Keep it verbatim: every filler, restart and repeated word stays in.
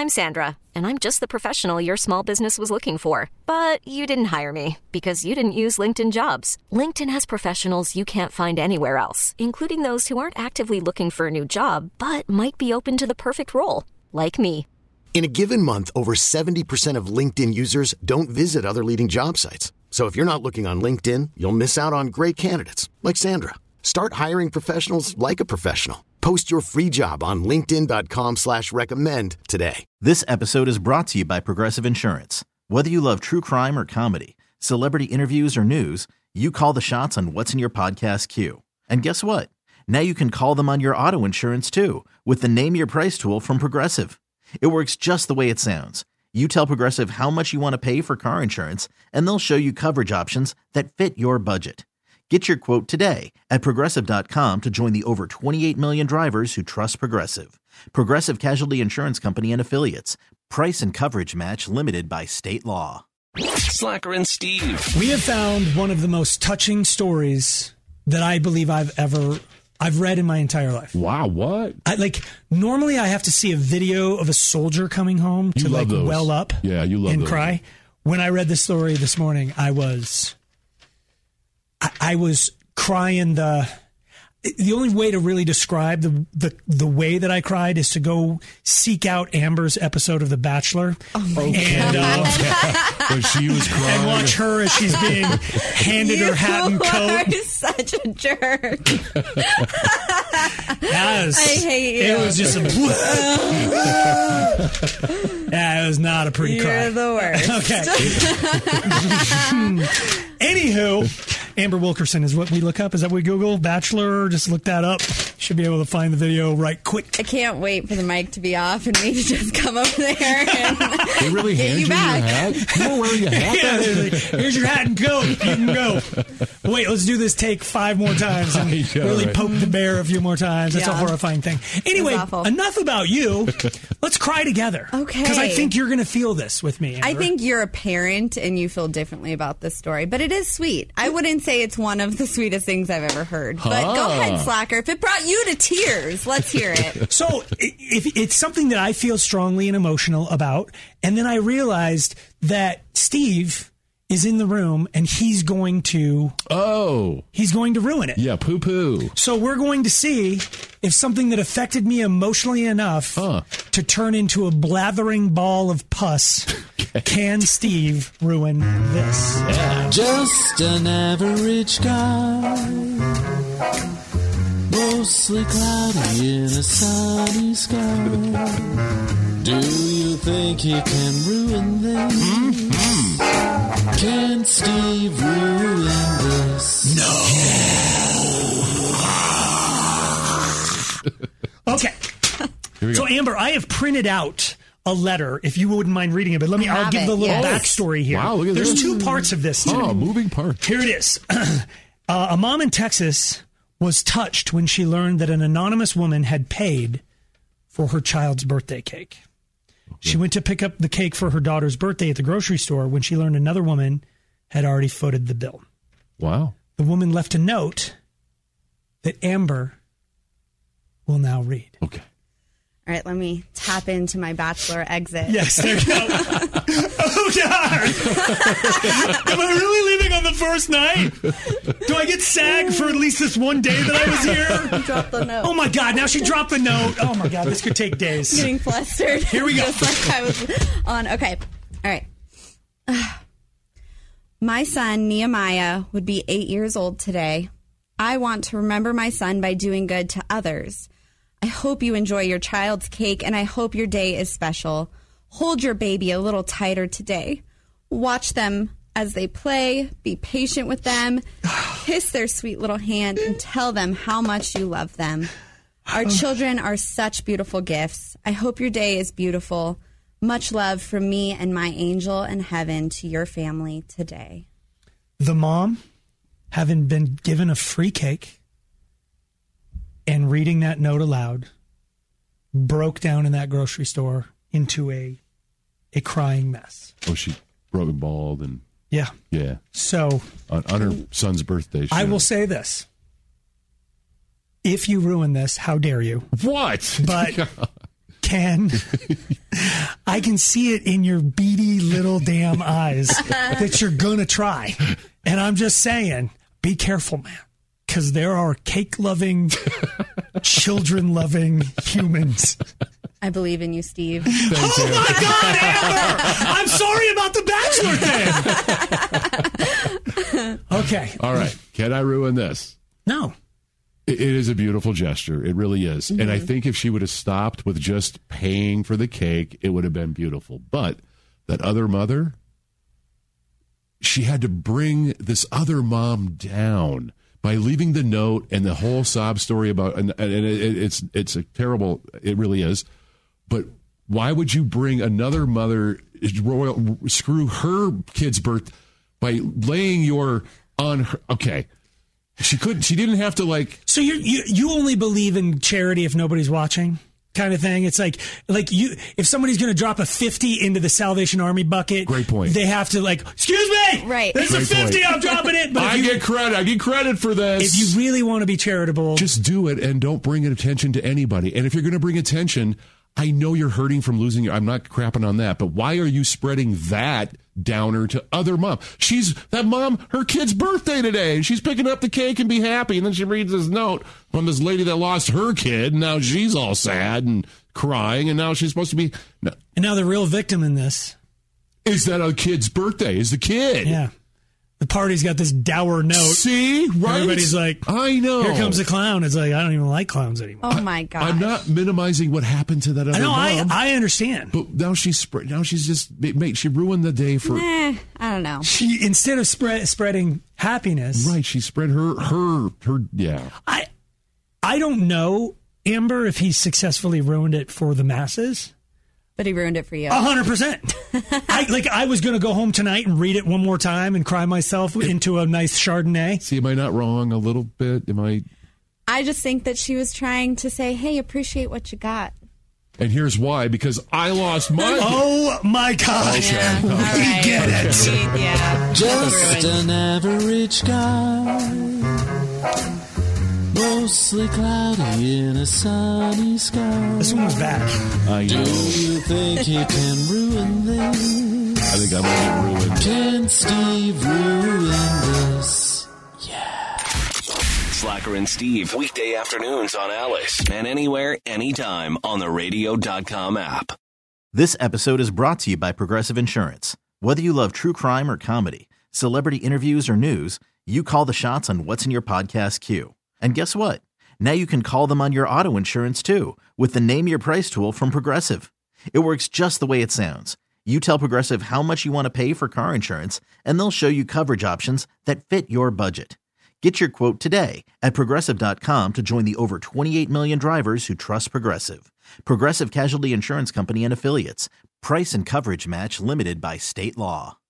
I'm Sandra, and I'm just the professional your small business was looking for. But you didn't hire me because you didn't use LinkedIn Jobs. LinkedIn has professionals you can't find anywhere else, including those who aren't actively looking for a new job, but might be open to the perfect role, like me. In a given month, over seventy percent of LinkedIn users don't visit other leading job sites. So if you're not looking on LinkedIn, you'll miss out on great candidates like Sandra. Start hiring professionals like a professional. Post your free job on linkedin.com slash recommend today. This episode is brought to you by Progressive Insurance. Whether you love true crime or comedy, celebrity interviews or news, you call the shots on what's in your podcast queue. And guess what? Now you can call them on your auto insurance too with the Name Your Price tool from Progressive. It works just the way it sounds. You tell Progressive how much you want to pay for car insurance, and they'll show you coverage options that fit your budget. Get your quote today at Progressive dot com to join the over twenty-eight million drivers who trust Progressive. Progressive Casualty Insurance Company and Affiliates. Price and coverage match limited by state law. Slacker and Steve. We have found one of the most touching stories that I believe I've ever I've read in my entire life. Wow, what? I, like, normally I have to see a video of a soldier coming home to, like, those. well up yeah, you love and those. cry. When I read this story this morning, I was... I, I was crying the... The only way to really describe the, the the way that I cried is to go seek out Amber's episode of The Bachelor. Oh my and, God. Uh, when she was crying. And watch her as she's being handed you her hat and coat. You are such a jerk. Yes. I hate you. It was just a... Yeah, it was not a pretty You're cry. You're the worst. Okay. Anywho... Amber Wilkerson is what we look up. Is that what we Google? Bachelor? Just look that up. Should be able to find the video right quick. I can't wait for the mic to be off and me to just come over there and they really get hand you you back. Your hat? You were wearing a hat? Yeah, like, here's your hat and coat. You can go. Wait, let's do this take five more times and know, really right? poke the bear a few more times. That's Yeah. a horrifying thing. Anyway, enough about you. Let's cry together. Okay. Because I think you're going to feel this with me, Amber. I think you're a parent and you feel differently about this story, but it is sweet. I wouldn't say it's one of the sweetest things I've ever heard. But Huh. go ahead, Slacker. If it brought you to tears, let's hear it. So if it's something that I feel strongly and emotional about, and then I realized that Steve is in the room and he's going to Oh. he's going to ruin it. Yeah, poo-poo. So we're going to see if something that affected me emotionally enough Huh. to turn into a blathering ball of pus, can Steve ruin this? Yeah. Just an average guy, mostly cloudy in a sunny sky. Do you think he can ruin this? Mm-hmm. Can Steve ruin this? No. Okay. Here we go. So Amber, I have printed out a letter, if you wouldn't mind reading it, but let me, I I'll have give it, the little yes. backstory here. Wow, look at There's this. two parts of this. Oh, too. moving parts. Here it is. uh, a mom in Texas was touched when she learned that an anonymous woman had paid for her child's birthday cake. She went to pick up the cake for her daughter's birthday at the grocery store when she learned another woman had already footed the bill. Wow. The woman left a note that Amber will now read. Okay. All right, let me tap into my Bachelor exit. Yes, there you go. Oh, God. Am I really leaving on the first night? Do I get SAG for at least this one day that I was here? Drop the note. Oh, my God. Now she dropped the note. Oh, my God. This could take days. Getting flustered. Here we go. Just like I was on. Okay. All right. My son, Nehemiah, would be eight years old today. I want to remember my son by doing good to others. I hope you enjoy your child's cake, and I hope your day is special. Hold your baby a little tighter today. Watch them as they play. Be patient with them. Kiss their sweet little hand and tell them how much you love them. Our children are such beautiful gifts. I hope your day is beautiful. Much love from me and my angel in heaven to your family today. The mom, having been given a free cake and reading that note aloud, broke down in that grocery store into a a crying mess. Oh, she broke and balled and Yeah. yeah. So On, on her son's birthday. I she- will say this. If you ruin this, how dare you? What? But Ken, I can see it in your beady little damn eyes that you're going to try. And I'm just saying, be careful, man, because there are cake-loving, children-loving humans. I believe in you, Steve. Thanks, Oh, Amber. my God, Amber! I'm sorry about the Bachelor thing. Okay. All right. Can I ruin this? No. It it is a beautiful gesture. It really is. Mm-hmm. And I think if she would have stopped with just paying for the cake, it would have been beautiful. But that other mother, she had to bring this other mom down by leaving the note and the whole sob story about, and, and it, it's it's a terrible, it really is. But why would you bring another mother, royal, screw her kid's birth by laying your on her? Okay. She could. She didn't have to like. So you you you only believe in charity if nobody's watching, kind of thing. It's like like you if somebody's going to drop a fifty into the Salvation Army bucket. Great point. They have to like, excuse me, Right. This Great is a fifty. point. I'm dropping it. But I if you, get credit. I get credit for this. if you really want to be charitable, Just do it and don't bring attention to anybody. And if you're going to bring attention, I know you're hurting from losing your. I'm not crapping on that, but why are you spreading that downer to other mom? She's that mom. Her kid's birthday today, and she's picking up the cake and be happy. And then she reads this note from this lady that lost her kid. And now she's all sad and crying, and now she's supposed to be. No, and now the real victim in this, is that a kid's birthday? Is the kid? yeah, the party's got this dour note. See, right? Everybody's like, I know. Here comes the clown. It's like I don't even like clowns anymore. Oh, my God. I'm not minimizing what happened to that other I know. I mom. I understand. But now she's spread. Now she's just mate. She ruined the day for. Eh, I don't know. She instead of spread spreading happiness, Right, she spread her her her. Yeah, I I don't know, Amber, if he's successfully ruined it for the masses. But he ruined it for you. A hundred percent. I like. I was going to go home tonight and read it one more time and cry myself into a nice Chardonnay. see, am I not wrong a little bit? Am I? I just think that she was trying to say, hey, appreciate what you got. And here's why: because I lost my. Oh my gosh! Yeah. We All right. get it. We- yeah. Just Ruined. an average guy, mostly cloudy in a sunny sky. This one was bad. I Do know. you think he can ruin this? I think I'm gonna get ruined. Can Steve ruin this? Slacker and Steve, weekday afternoons on Alice. And anywhere, anytime on the radio dot com app. This episode is brought to you by Progressive Insurance. Whether you love true crime or comedy, celebrity interviews or news, you call the shots on what's in your podcast queue. And guess what? Now you can call them on your auto insurance too with the Name Your Price tool from Progressive. It works just the way it sounds. You tell Progressive how much you want to pay for car insurance, and they'll show you coverage options that fit your budget. Get your quote today at Progressive dot com to join the over twenty-eight million drivers who trust Progressive. Progressive Casualty Insurance Company and Affiliates. Price and coverage match limited by state law.